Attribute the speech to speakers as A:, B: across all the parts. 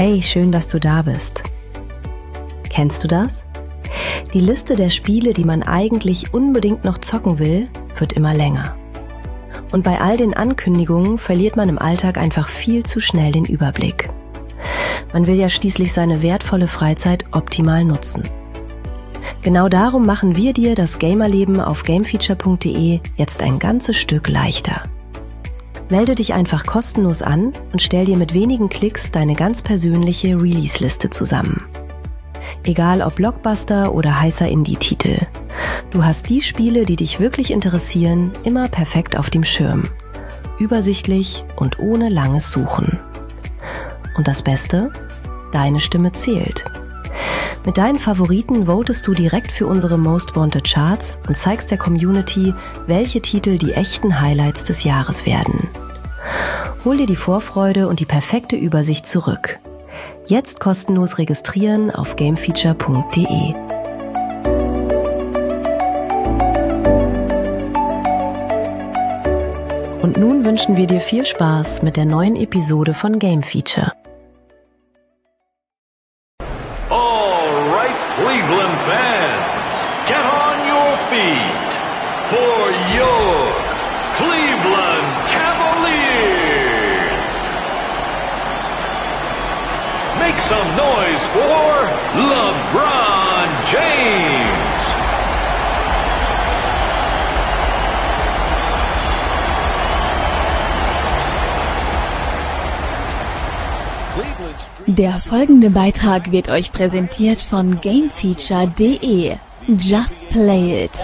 A: Hey, schön, dass du da bist. Kennst du das? Die Liste der Spiele, die man eigentlich unbedingt noch zocken will, wird immer länger. Und bei all den Ankündigungen verliert man im Alltag einfach viel zu schnell den Überblick. Man will ja schließlich seine wertvolle Freizeit optimal nutzen. Genau darum machen wir dir das Gamerleben auf gamefeature.de jetzt ein ganzes Stück leichter. Melde dich einfach kostenlos an und stell dir mit wenigen Klicks deine ganz persönliche Release-Liste zusammen. Egal ob Blockbuster oder heißer Indie-Titel. Du hast die Spiele, die dich wirklich interessieren, immer perfekt auf dem Schirm. Übersichtlich und ohne langes Suchen. Und das Beste? Deine Stimme zählt. Mit deinen Favoriten votest du direkt für unsere Most Wanted Charts und zeigst der Community, welche Titel die echten Highlights des Jahres werden. Hol dir die Vorfreude und die perfekte Übersicht zurück. Jetzt kostenlos registrieren auf gamefeature.de. Und nun wünschen wir dir viel Spaß mit der neuen Episode von Game Feature.
B: Cleveland fans, get on your feet for your Cleveland Cavaliers. Make some noise for LeBron James.
C: Der folgende Beitrag wird euch präsentiert von gamefeature.de. Just play it.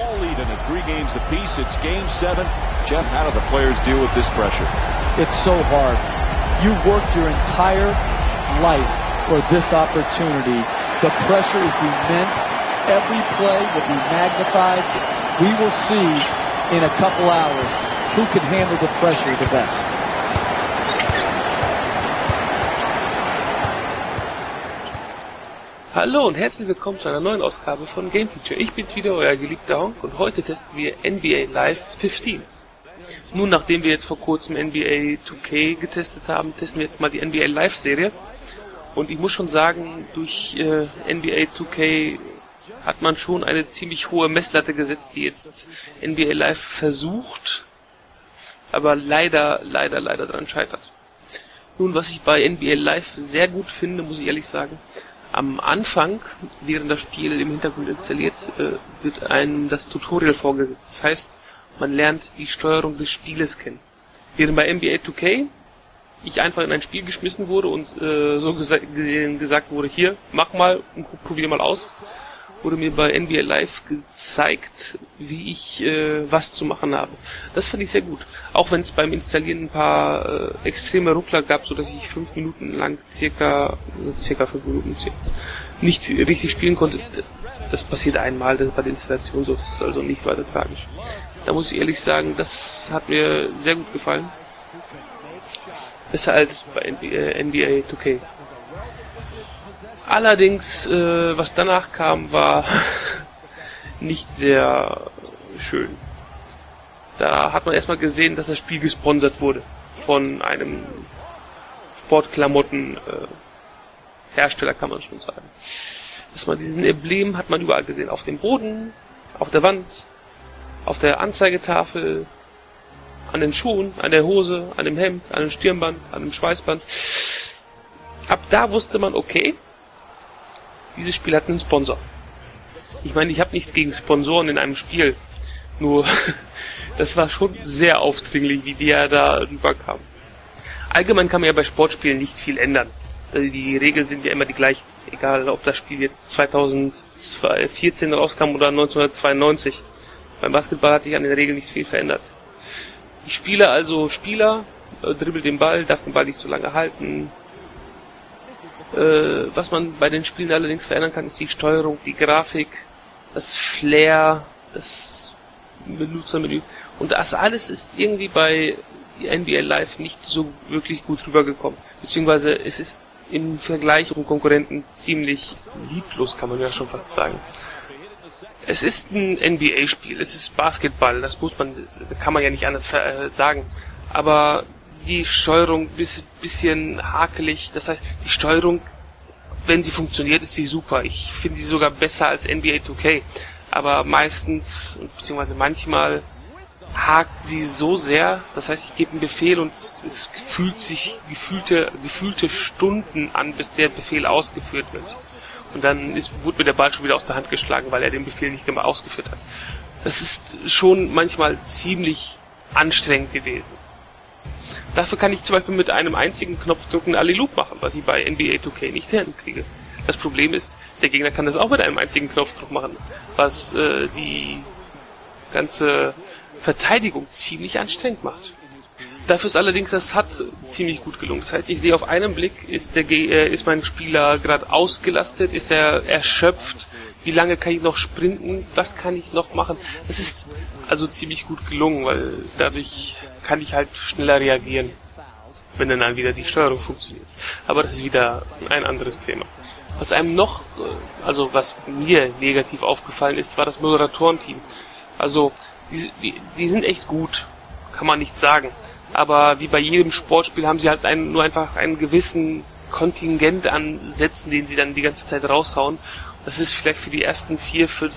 D: Jeff, how do the players deal with this pressure?
E: It's so hard. You've worked your entire life for this opportunity. The pressure is immense. Every play will be magnified. We will see in a couple hours who can handle the pressure the best.
F: Hallo und herzlich willkommen zu einer neuen Ausgabe von Game Feature. Ich bin's wieder, euer geliebter Honk, und heute testen wir NBA Live 15. Nun, nachdem wir jetzt vor kurzem NBA 2K getestet haben, testen wir jetzt mal die NBA Live Serie. Und ich muss schon sagen, durch NBA 2K hat man schon eine ziemlich hohe Messlatte gesetzt, die jetzt NBA Live versucht, aber leider daran scheitert. Nun, was ich bei NBA Live sehr gut finde, muss ich ehrlich sagen, am Anfang, während das Spiel im Hintergrund installiert, wird einem das Tutorial vorgesetzt. Das heißt, man lernt die Steuerung des Spieles kennen. Während bei NBA 2K ich einfach in ein Spiel geschmissen wurde und so gesagt wurde, hier, mach mal und probier mal aus, wurde mir bei NBA Live gezeigt, wie ich was zu machen habe. Das fand ich sehr gut. Auch wenn es beim Installieren ein paar extreme Ruckler gab, so dass ich 5 Minuten lang circa 5 Minuten nicht richtig spielen konnte. Das passiert einmal bei der Installation, so, das ist also nicht weiter tragisch. Da muss ich ehrlich sagen, das hat mir sehr gut gefallen. Besser als bei NBA 2K. Allerdings, was danach kam, war nicht sehr schön. Da hat man erstmal gesehen, dass das Spiel gesponsert wurde von einem Sportklamotten-Hersteller, kann man schon sagen. Dass man diesen Emblem hat man überall gesehen. Auf dem Boden, auf der Wand, auf der Anzeigetafel, an den Schuhen, an der Hose, an dem Hemd, an dem Stirnband, an dem Schweißband. Ab da wusste man, okay, dieses Spiel hat einen Sponsor. Ich meine, ich habe nichts gegen Sponsoren in einem Spiel. Nur, das war schon sehr aufdringlich, wie die ja da rüberkamen. Allgemein kann man ja bei Sportspielen nicht viel ändern. Also die Regeln sind ja immer die gleichen. Egal, ob das Spiel jetzt 2014 rauskam oder 1992. Beim Basketball hat sich an den Regeln nicht viel verändert. Die Spieler dribbelt den Ball, darf den Ball nicht so lange halten. Was man bei den Spielen allerdings verändern kann, ist die Steuerung, die Grafik, das Flair, das Benutzermenü. Und das alles ist irgendwie bei NBA Live nicht so wirklich gut rübergekommen. Beziehungsweise es ist im Vergleich zum Konkurrenten ziemlich lieblos, kann man ja schon fast sagen. Es ist ein NBA-Spiel, es ist Basketball, das kann man ja nicht anders sagen. Aber die Steuerung bisschen hakelig. Das heißt, die Steuerung, wenn sie funktioniert, ist sie super. Ich finde sie sogar besser als NBA 2K. Aber meistens, beziehungsweise manchmal, hakt sie so sehr. Das heißt, ich gebe einen Befehl und es fühlt sich gefühlte Stunden an, bis der Befehl ausgeführt wird. Und dann wurde mir der Ball schon wieder aus der Hand geschlagen, weil er den Befehl nicht immer ausgeführt hat. Das ist schon manchmal ziemlich anstrengend gewesen. Dafür kann ich zum Beispiel mit einem einzigen Knopfdruck einen Alley-Loop machen, was ich bei NBA 2K nicht hinkriege. Das Problem ist, der Gegner kann das auch mit einem einzigen Knopfdruck machen, was die ganze Verteidigung ziemlich anstrengend macht. Dafür ist allerdings das HUD ziemlich gut gelungen. Das heißt, ich sehe auf einen Blick, ist mein Spieler gerade ausgelastet, ist er erschöpft, wie lange kann ich noch sprinten, was kann ich noch machen. Das ist also ziemlich gut gelungen, weil dadurch kann ich halt schneller reagieren, wenn dann wieder die Steuerung funktioniert. Aber das ist wieder ein anderes Thema. Was einem noch, also was mir negativ aufgefallen ist, war das Moderatorenteam. Also, die sind echt gut, kann man nicht sagen. Aber wie bei jedem Sportspiel haben sie halt nur einfach einen gewissen Kontingent an Sätzen, den sie dann die ganze Zeit raushauen. Das ist vielleicht für die ersten 4, 5,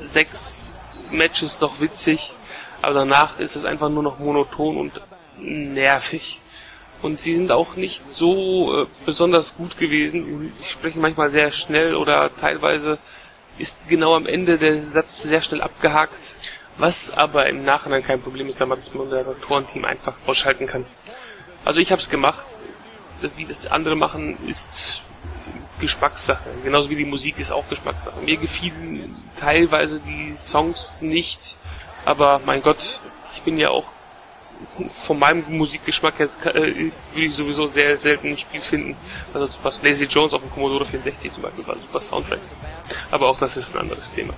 F: 6 Matches noch witzig, aber danach ist es einfach nur noch monoton und nervig. Und sie sind auch nicht so besonders gut gewesen. Sie sprechen manchmal sehr schnell oder teilweise ist genau am Ende der Satz sehr schnell abgehakt. Was aber im Nachhinein kein Problem ist, da man das Moderatorenteam einfach ausschalten kann. Also ich habe es gemacht. Wie das andere machen, ist Geschmackssache. Genauso wie die Musik ist auch Geschmackssache. Mir gefielen teilweise die Songs nicht, aber mein Gott, ich bin ja auch von meinem Musikgeschmack jetzt würde ich sowieso sehr selten ein Spiel finden. Also was Lazy Jones auf dem Commodore 64 zum Beispiel war ein super Soundtrack. Aber auch das ist ein anderes Thema.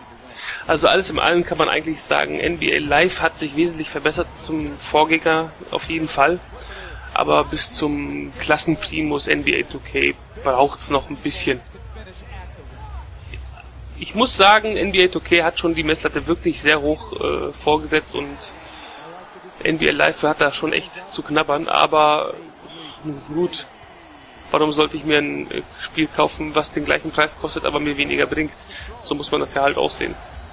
F: Also alles in allem kann man eigentlich sagen, NBA Live hat sich wesentlich verbessert zum Vorgänger auf jeden Fall. Aber bis zum Klassenprimus NBA 2K braucht's noch ein bisschen. Ich muss sagen, NBA 2K hat schon die Messlatte wirklich sehr hoch vorgesetzt und NBA Live hat da schon echt zu knabbern, aber gut. Warum sollte ich mir ein Spiel kaufen, was den gleichen Preis kostet, aber mir weniger bringt? So muss man das ja halt aussehen.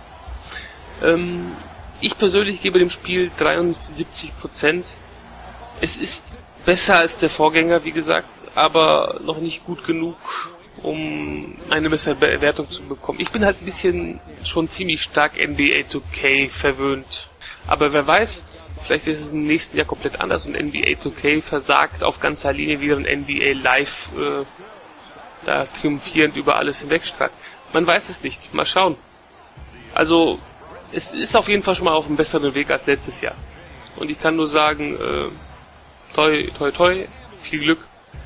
F: Ich persönlich gebe dem Spiel 73%. Es ist besser als der Vorgänger, wie gesagt, aber noch nicht gut genug, um eine bessere Bewertung zu bekommen. Ich bin halt ein bisschen schon ziemlich stark NBA 2K verwöhnt. Aber wer weiß, vielleicht ist es im nächsten Jahr komplett anders und NBA 2K versagt auf ganzer Linie, wieder ein NBA Live da triumphierend über alles hinwegstrahlt. Man weiß es nicht. Mal schauen. Also, es ist auf jeden Fall schon mal auf einem besseren Weg als letztes Jahr. Und ich kann nur sagen, toi, toi, toi, viel Glück.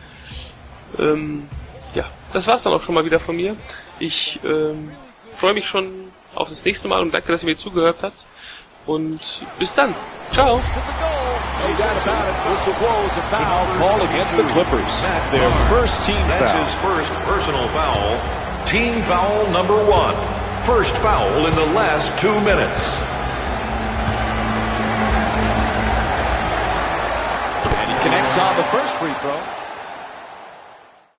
F: Ja, das war's dann auch schon mal wieder von mir. Ich freue mich schon auf das nächste Mal und danke, dass ihr mir zugehört habt. Und bis dann. Ciao.
D: No doubt about it. Whistle blows a foul call against the Clippers. Their first team foul.
B: That's his first personal foul. Team foul number 1. First foul in the last 2 minutes.
D: And he connects on the first free throw.